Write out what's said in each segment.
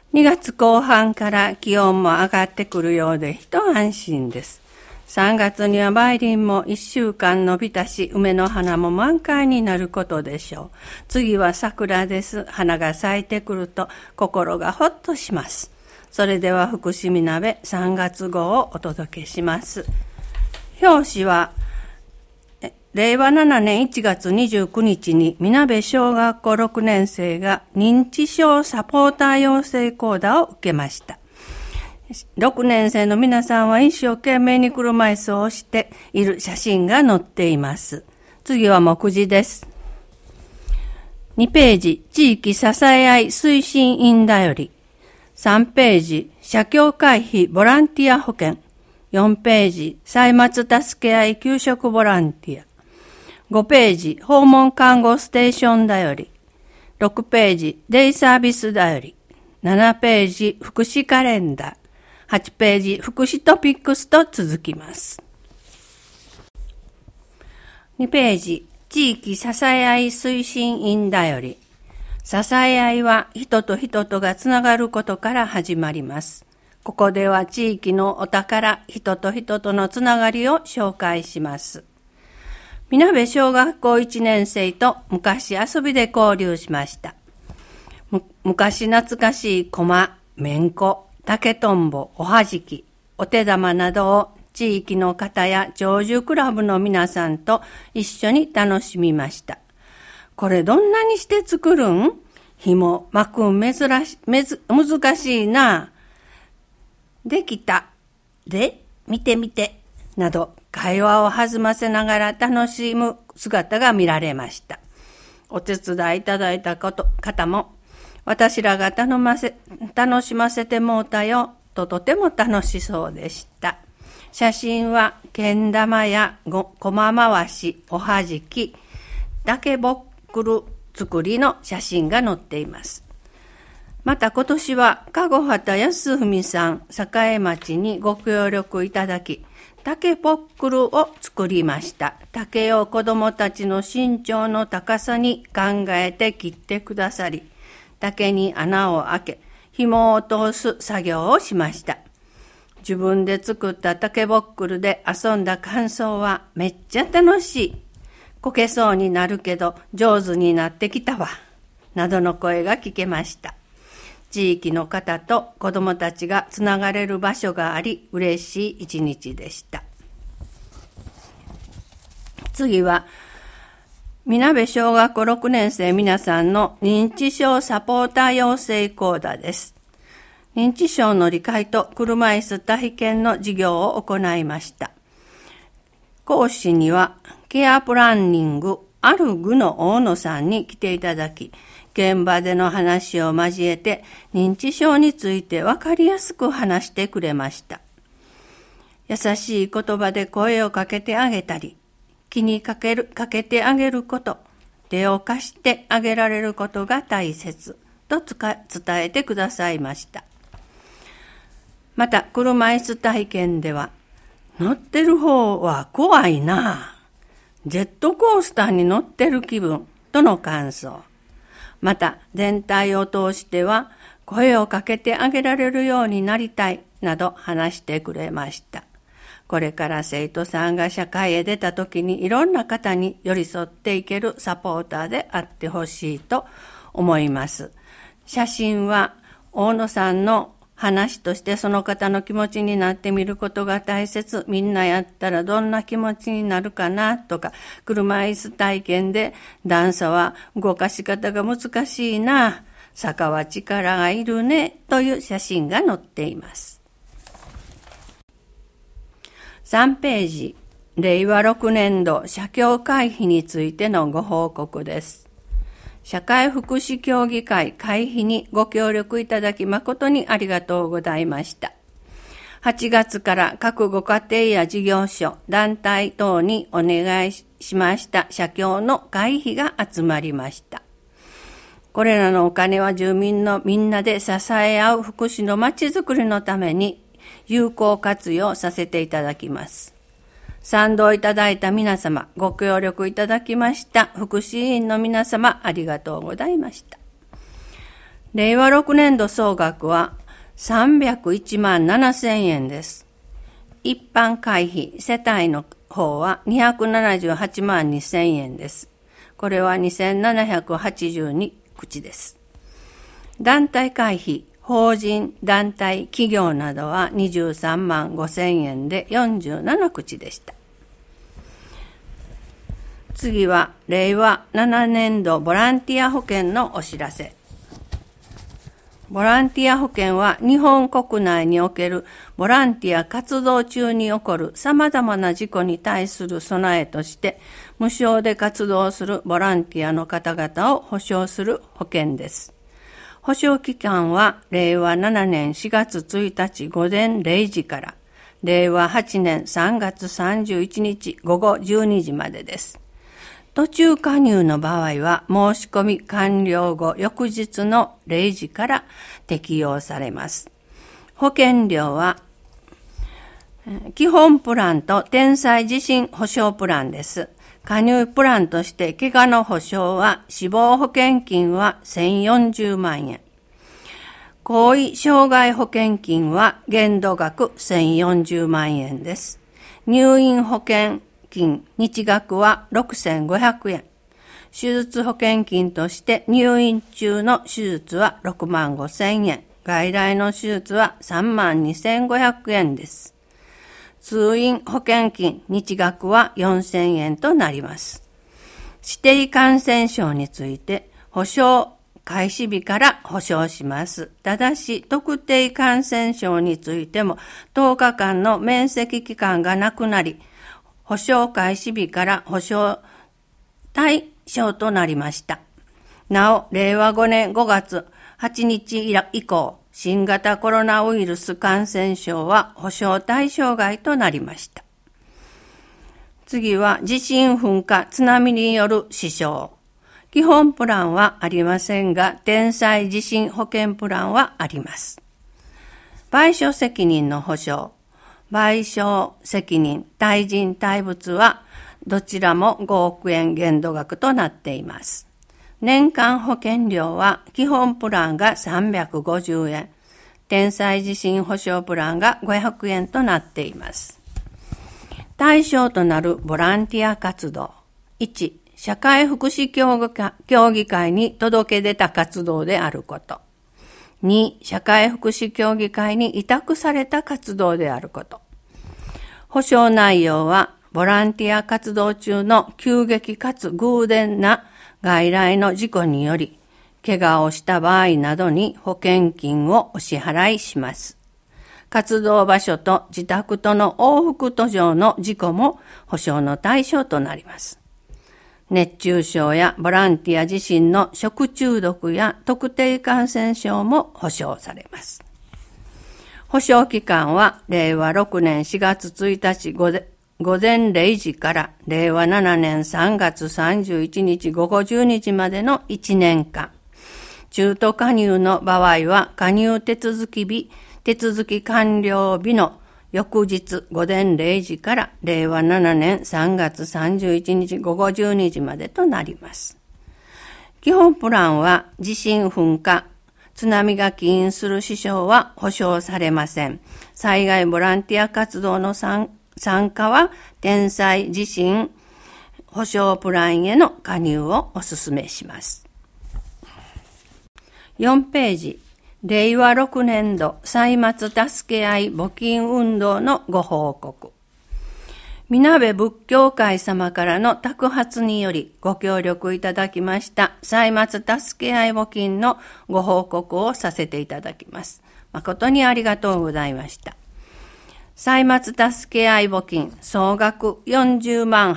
2月後半から気温も上がってくるようで一安心です。3月には梅林も1週間伸びたし、梅の花も満開になることでしょう。次は桜です。花が咲いてくると心がほっとします。それでは福祉みなべ3月号をお届けします。表紙は令和7年1月29日にみなべ小学校6年生が認知症サポーター養成講座を受けました。6年生の皆さんは一生懸命に車椅子を押している写真が載っています。次は目次です。2ページ、地域支え合い推進員だより。3ページ、社協会費ボランティア保険。4ページ、歳末助け合い給食ボランティア。5ページ、訪問看護ステーションだより。6ページ、デイサービスだより。7ページ、福祉カレンダー。8ページ、福祉トピックスと続きます。2ページ、地域支え合い推進員だより。支え合いは人と人とがつながることから始まります。ここでは地域のお宝、人と人とのつながりを紹介します。みなべ小学校1年生と昔遊びで交流しました。昔懐かしい駒、めんこ、竹とんぼ、おはじき、お手玉などを地域の方や長寿クラブの皆さんと一緒に楽しみました。これどんなにして作るん？紐巻くん難しいな。できた。で、見てみて。など会話を弾ませながら楽しむ姿が見られました。お手伝いいただいた方も、私らが楽しませてもうたよととても楽しそうでした。写真はけん玉や駒回し、おはじき、竹ぼっくる作りの写真が載っています。また今年は籠畑康文さん栄町にご協力いただき、竹ぼっくるを作りました。竹を子どもたちの身長の高さに考えて切ってくださり、竹に穴を開け、紐を通す作業をしました。自分で作った竹ぼっくるで遊んだ感想はめっちゃ楽しい。こけそうになるけど上手になってきたわ。などの声が聞けました。地域の方と子どもたちがつながれる場所があり、嬉しい一日でした。次は、みなべ小学校6年生皆さんの認知症サポーター養成講座です。認知症の理解と車椅子体験の授業を行いました。講師にはケアプランニングある具の大野さんに来ていただき、現場での話を交えて認知症について分かりやすく話してくれました。優しい言葉で声をかけてあげたり、気にかけてあげること、手を貸してあげられることが大切と伝えてくださいました。また、車椅子体験では、乗ってる方は怖いな。ジェットコースターに乗ってる気分との感想。また、全体を通しては、声をかけてあげられるようになりたいなど話してくれました。これから生徒さんが社会へ出た時にいろんな方に寄り添っていけるサポーターであってほしいと思います。写真は大野さんの話としてその方の気持ちになってみることが大切。みんなやったらどんな気持ちになるかなとか、車椅子体験で段差は動かし方が難しいな、坂は力がいるねという写真が載っています。3ページ、令和6年度社協会費についてのご報告です。社会福祉協議会会費にご協力いただき誠にありがとうございました。8月から各ご家庭や事業所、団体等にお願いしました社協の会費が集まりました。これらのお金は住民のみんなで支え合う福祉のまちづくりのために有効活用させていただきます。賛同いただいた皆様、ご協力いただきました福祉委員の皆様、ありがとうございました。 令和6年度総額は301万7000円です。一般会費世帯の方は278万2000円です。これは2782口です。団体会費、法人、団体、企業などは23万5000円で47口でした。次は令和7年度ボランティア保険のお知らせ。ボランティア保険は日本国内におけるボランティア活動中に起こる様々な事故に対する備えとして無償で活動するボランティアの方々を保障する保険です。保証期間は令和7年4月1日午前0時から令和8年3月31日午後12時までです。途中加入の場合は申し込み完了後翌日の0時から適用されます。保険料は基本プランと天災地震保障プランです。加入プランとして怪我の保障は死亡保険金は1040万円。後遺障害保険金は限度額1040万円です。入院保険金日額は6500円。手術保険金として入院中の手術は6万5000円。外来の手術は3万2500円です。通院保険金日額は4000円となります。指定感染症について保証開始日から保証します。ただし特定感染症についても10日間の免責期間がなくなり、保証開始日から保証対象となりました。なお、令和5年5月8日以降、新型コロナウイルス感染症は保証対象外となりました。次は地震噴火津波による死傷。基本プランはありませんが、天災地震保険プランはあります。賠償責任の保証。賠償責任、対人対物はどちらも5億円限度額となっています。年間保険料は基本プランが350円、天災地震保障プランが500円となっています。対象となるボランティア活動。1、社会福祉協議会に届け出た活動であること。2、社会福祉協議会に委託された活動であること。保障内容は、ボランティア活動中の急激かつ偶然な外来の事故により、怪我をした場合などに保険金をお支払いします。活動場所と自宅との往復途上の事故も保障の対象となります。熱中症やボランティア自身の食中毒や特定感染症も保障されます。保証期間は令和6年4月1日午前0時から令和7年3月31日午後12時までの1年間。中途加入の場合は加入手続き完了日の翌日午前0時から令和7年3月31日午後12時までとなります。基本プランは地震噴火、津波が起因する死傷は保証されません。災害ボランティア活動の参加は天災地震保障プランへの加入をお勧めします。4ページ。令和6年度歳末助け合い募金運動のご報告。みなべ仏教会様からの託発によりご協力いただきました歳末助け合い募金のご報告をさせていただきます。誠にありがとうございました。歳末助け合い募金総額40万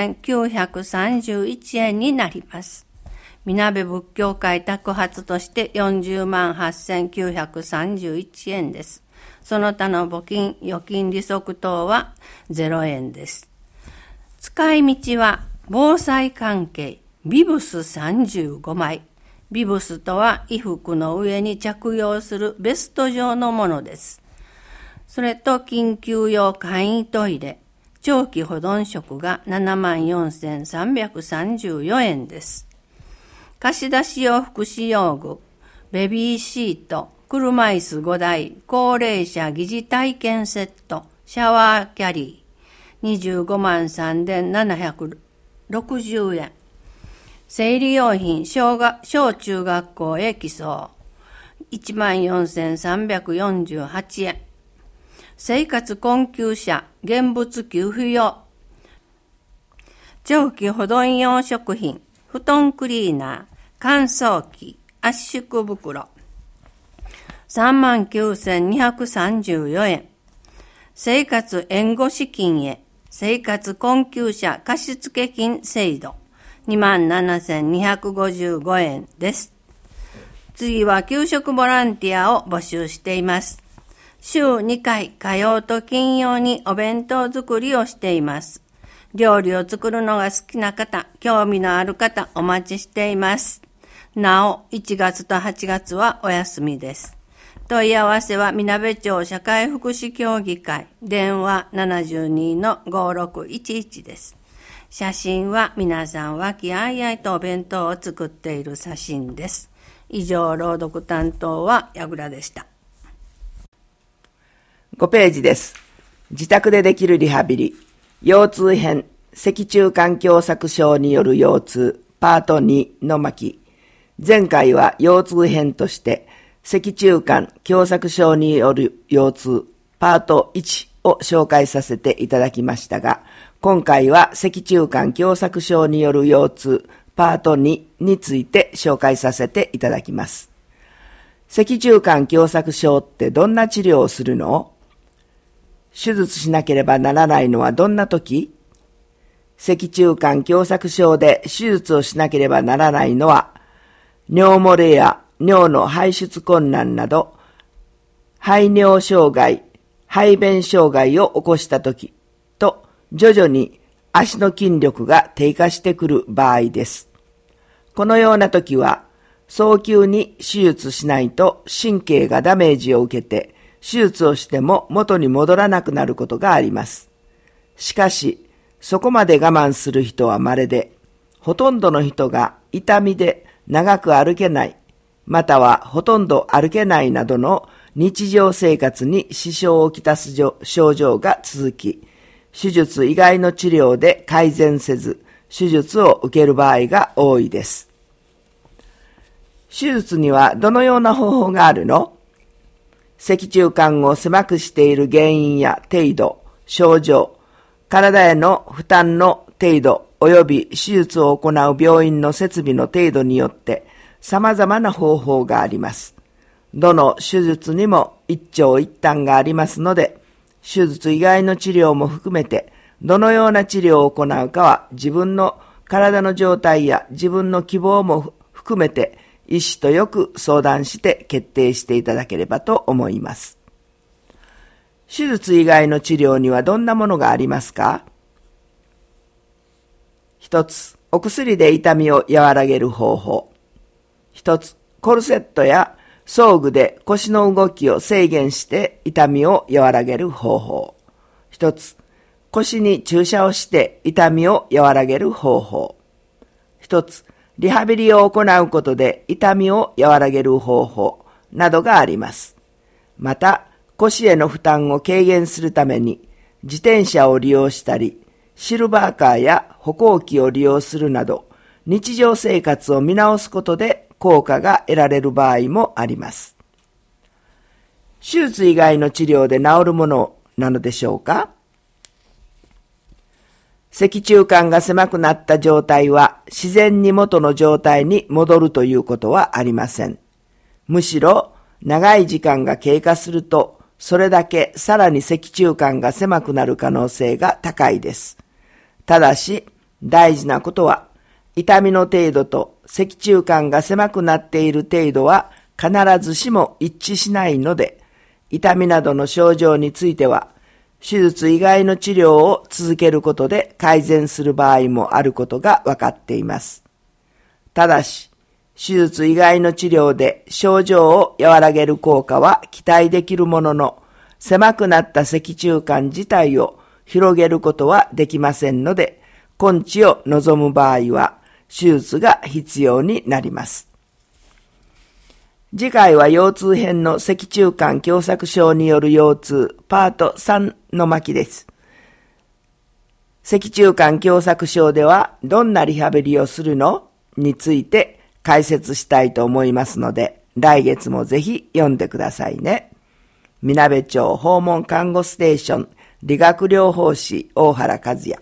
8931円になります。みなべ仏教会託発として40万8931円です。その他の募金、預金利息等は0円です。使い道は防災関係、ビブス35枚。ビブスとは衣服の上に着用するベスト状のものです。それと緊急用簡易トイレ、長期保存食が74,334円です。貸し出し用福祉用具、 ベビーシート、車椅子5台、高齢者疑似体験セット、シャワーキャリー、25万3760円。生理用品、小中学校へ寄送、14,348円。生活困窮者、現物給付用。長期保存用食品、布団クリーナー、乾燥機、圧縮袋。39,234円。生活援護資金へ、生活困窮者貸付金制度。27,255円です。次は給食ボランティアを募集しています。週2回、火曜と金曜にお弁当作りをしています。料理を作るのが好きな方、興味のある方、お待ちしています。なお、1月と8月はお休みです。問い合わせは、みなべ町社会福祉協議会、電話 72-5611 です。写真は皆さん和気あいあいとお弁当を作っている写真です。以上、朗読担当は矢倉でした。 5ページです。自宅でできるリハビリ、腰痛編、脊柱管狭窄症による腰痛、パート2の巻。前回は腰痛編として、脊柱管狭窄症による腰痛、パート1を紹介させていただきましたが、今回は脊柱管狭窄症による腰痛パート2について紹介させていただきます。脊柱管狭窄症ってどんな治療をするの？手術しなければならないのはどんな時？脊柱管狭窄症で手術をしなければならないのは、尿漏れや尿の排出困難など、排尿障害、排便障害を起こした時と、徐々に足の筋力が低下してくる場合です。このような時は、早急に手術しないと神経がダメージを受けて、手術をしても元に戻らなくなることがあります。しかし、そこまで我慢する人は稀で、ほとんどの人が痛みで長く歩けない、またはほとんど歩けないなどの日常生活に支障をきたす症状が続き、手術以外の治療で改善せず、手術を受ける場合が多いです。手術にはどのような方法があるの？脊柱管を狭くしている原因や程度、症状、体への負担の程度及び手術を行う病院の設備の程度によって様々な方法があります。どの手術にも一長一短がありますので、手術以外の治療も含めて、どのような治療を行うかは自分の体の状態や自分の希望も含めて医師とよく相談して決定していただければと思います。手術以外の治療にはどんなものがありますか？一つ、お薬で痛みを和らげる方法。一つ、コルセットや装具で腰の動きを制限して痛みを和らげる方法。一つ、腰に注射をして痛みを和らげる方法。一つ、リハビリを行うことで痛みを和らげる方法などがあります。また、腰への負担を軽減するために自転車を利用したり、シルバーカーや歩行器を利用するなど、日常生活を見直すことで効果が得られる場合もあります。手術以外の治療で治るものなのでしょうか？脊柱管が狭くなった状態は自然に元の状態に戻るということはありません。むしろ長い時間が経過するとそれだけさらに脊柱管が狭くなる可能性が高いです。ただし大事なことは痛みの程度と脊柱管が狭くなっている程度は必ずしも一致しないので、痛みなどの症状については手術以外の治療を続けることで改善する場合もあることが分かっています。ただし、手術以外の治療で症状を和らげる効果は期待できるものの、狭くなった脊柱管自体を広げることはできませんので、根治を望む場合は手術が必要になります。 次回は腰痛編の脊柱管狭窄症による腰痛パート3の巻です。脊柱管狭窄症ではどんなリハビリをするのについて解説したいと思いますので、来月もぜひ読んでくださいね。みなべ町訪問看護ステーション理学療法士大原和也。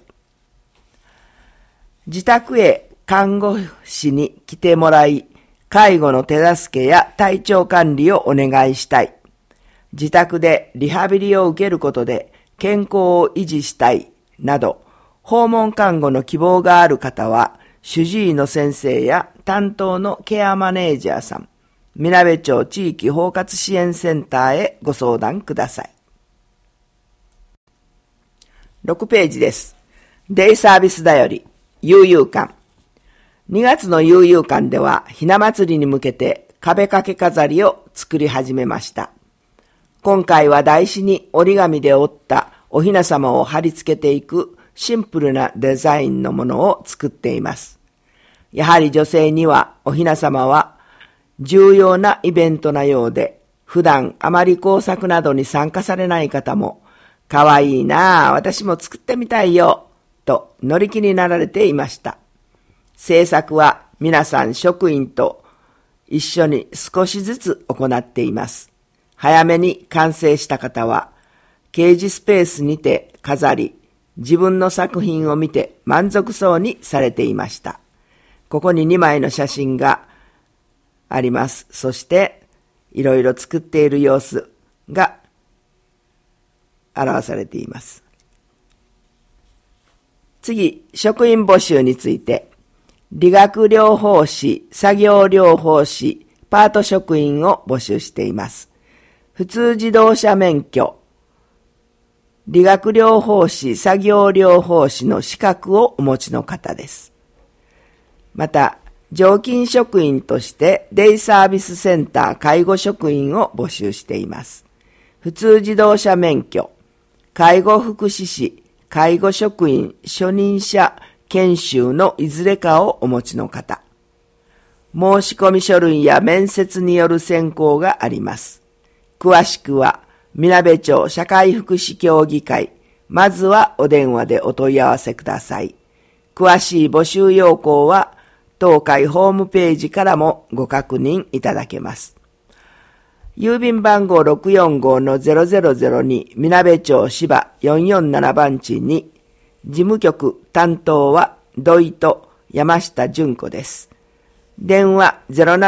自宅へ看護師に来てもらい、介護の手助けや体調管理をお願いしたい。自宅でリハビリを受けることで健康を維持したいなど、訪問看護の希望がある方は、主治医の先生や担当のケアマネージャーさん、みなべ町地域包括支援センターへご相談ください。6ページです。デイサービスだより、悠々館。2月の悠々館では、ひな祭りに向けて壁掛け飾りを作り始めました。今回は台紙に折り紙で折ったおひな様を貼り付けていくシンプルなデザインのものを作っています。やはり女性にはおひな様は重要なイベントなようで、普段あまり工作などに参加されない方も、かわいいなあ、私も作ってみたいよ、と乗り気になられていました。制作は皆さん職員と一緒に少しずつ行っています。早めに完成した方は、掲示スペースにて飾り、自分の作品を見て満足そうにされていました。ここに2枚の写真があります。そして、いろいろ作っている様子が表されています。次、職員募集について、理学療法士、作業療法士、パート職員を募集しています。普通自動車免許、理学療法士、作業療法士の資格をお持ちの方です。また、常勤職員としてデイサービスセンター介護職員を募集しています。普通自動車免許、介護福祉士、介護職員、初任者研修のいずれかをお持ちの方。申込書類や面接による選考があります。詳しくは、みなべ町社会福祉協議会、まずはお電話でお問い合わせください。詳しい募集要項は、当会ホームページからもご確認いただけます。郵便番号 645-0002 みなべ町芝447番地に、事務局担当は土井と山下純子です。電話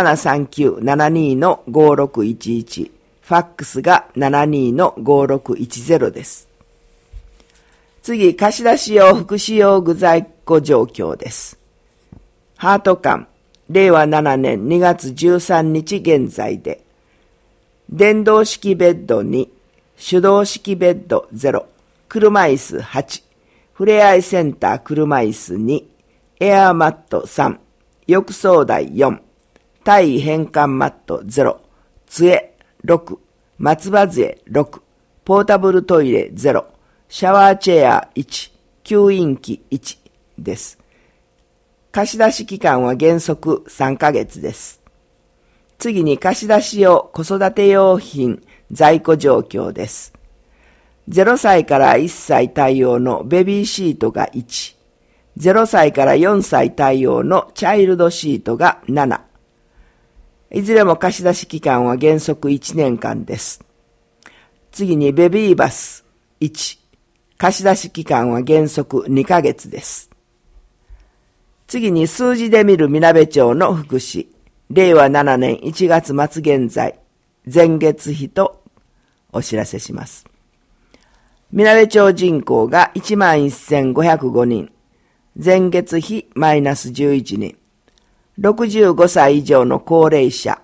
0739-72-5611、ファックスが 72-5610 です。次、貸し出し用福祉用具在庫状況です。ハート館、令和7年2月13日現在で、電動式ベッド2、手動式ベッド0、車椅子8、ふれあいセンター車椅子2、エアーマット3、浴槽台4、体位変換マット0、杖6、松葉杖6、ポータブルトイレ0、シャワーチェア1、吸引機1です。貸し出し期間は原則3ヶ月です。次に貸し出し用子育て用品在庫状況です。0歳から1歳対応のベビーシートが1、0歳から4歳対応のチャイルドシートが7。いずれも貸し出し期間は原則1年間です。次にベビーバス1、貸し出し期間は原則2ヶ月です。次に数字で見るみなべ町の福祉。令和7年1月末現在、前月比とお知らせします。みなべ町人口が 11,505 人、前月比マイナス11人、65歳以上の高齢者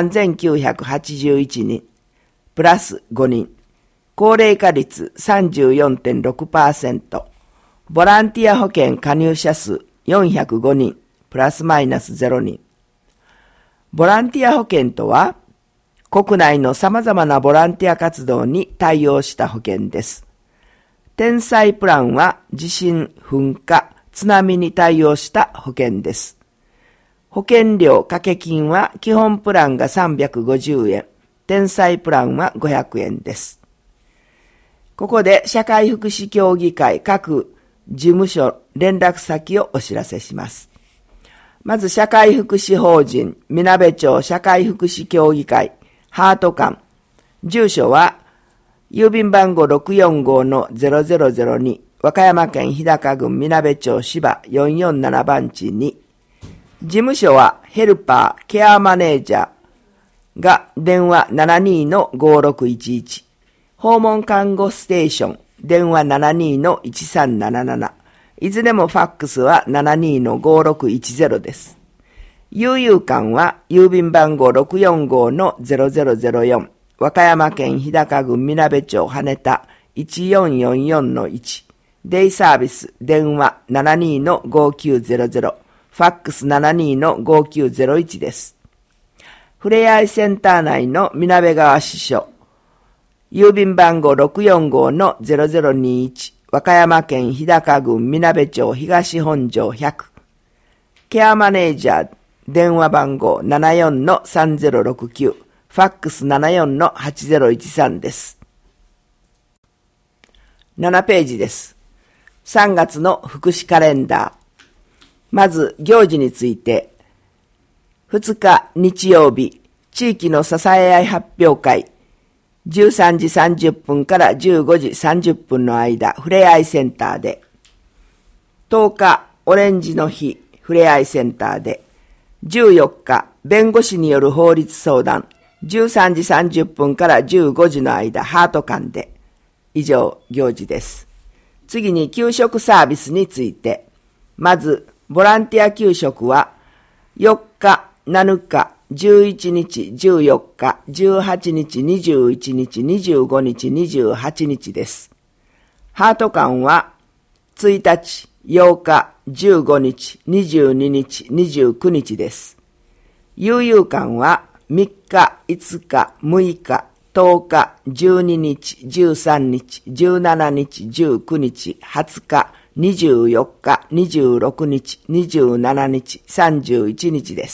3,981 人、プラス5人、高齢化率 34.6%、ボランティア保険加入者数405人、プラスマイナス0人。ボランティア保険とは、国内の様々なボランティア活動に対応した保険です。天災プランは地震、噴火、津波に対応した保険です。 保険料掛け金は基本プランが350円、天才プランは500円です。ここで社会福祉協議会各事務所連絡先をお知らせします。まず社会福祉法人みなべ町社会福祉協議会ハート館、住所は郵便番号 645-0002 和歌山県日高郡みなべ町芝447番地に、事務所はヘルパーケアマネージャーが電話 72-5611、訪問看護ステーション電話 72-1377、いずれもファックスは 72-5610 です。悠々館は郵便番号 645-0004 和歌山県日高郡みなべ町羽田 1444-1、デイサービス電話 72-5900、ファックス 72-5901 です。ふれあいセンター内のみなべ川支所、郵便番号 645-0021、和歌山県日高郡みなべ町東本庄100、ケアマネージャー電話番号 74-3069、ファックス 74-8013 です。7ページです。3月の福祉カレンダー。まず行事について、2日日曜日、地域の支え合い発表会、13時30分から15時30分の間、ふれあいセンターで、10日オレンジの日、ふれあいセンターで、14日弁護士による法律相談、13時30分から15時の間、ハート館で。以上、行事です。次に給食サービスについて、まずボランティア給食は4日、7日、11日、14日、18日、21日、25日、28日です。ハート館は1日、8日、15日、22日、29日です。悠々館は3日、5日、6日、10日、12日、13日、17日、19日、20日、24日、26日、27日、31日です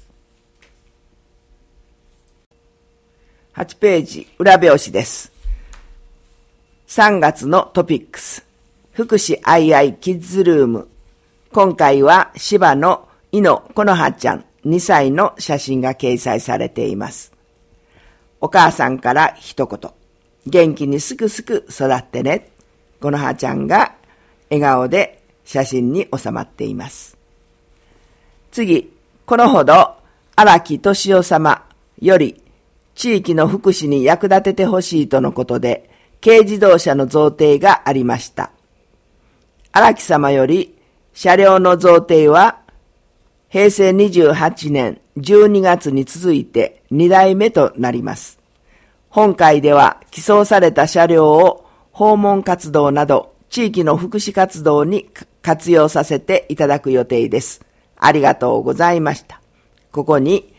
。8ページ、裏表紙です。3月のトピックス。福祉あいあいキッズルーム。今回は芝の井野このはちゃん2歳の写真が掲載されています。お母さんから一言。元気にすくすく育ってね。このはちゃんが笑顔で写真に収まっています。次、このほど荒木俊夫様より地域の福祉に役立ててほしいとのことで、軽自動車の贈呈がありました。荒木様より車両の贈呈は平成28年12月に続いて2代目となります。本会では寄贈された車両を訪問活動など地域の福祉活動に活用させていただく予定です。ありがとうございました。ここに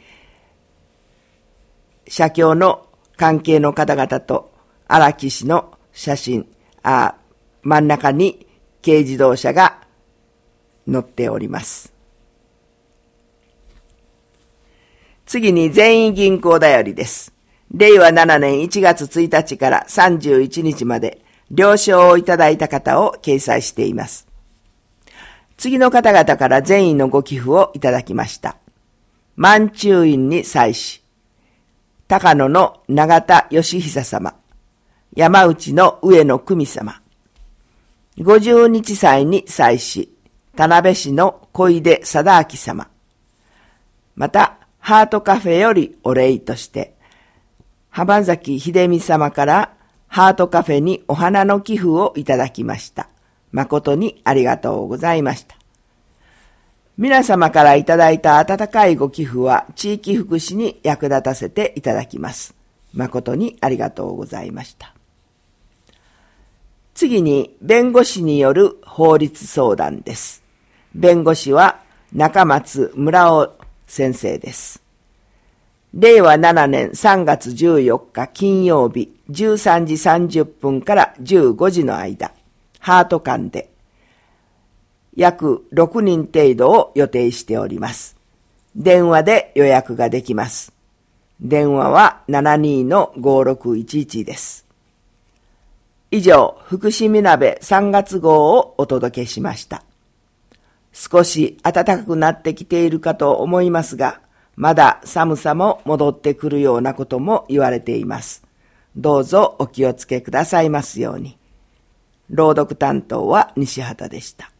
社協の関係の方々と荒木氏の写真、真ん中に軽自動車が載っております。次に全員銀行だよりです。令和7年1月1日から31日まで了承をいただいた方を掲載しています。次の方々から善意のご寄付をいただきました。万中院に際し、高野の永田義久様、山内の上野久美様、50日祭に際し、田辺市の小出貞明様、また、ハートカフェよりお礼として、浜崎秀美様からハートカフェにお花の寄付をいただきました。誠にありがとうございました。皆様からいただいた温かいご寄付は地域福祉に役立たせていただきます。誠にありがとうございました。次に弁護士による法律相談です。弁護士は中松村尾先生です。令和7年3月14日金曜日13時30分から15時の間、ハート館で約6人程度を予定しております。 電話で予約ができます。電話は 72-5611 です。以上、福祉みなべ3月号をお届けしました。少し暖かくなってきているかと思いますが、まだ寒さも戻ってくるようなことも言われています。どうぞお気をつけくださいますように。朗読担当は西畑でした。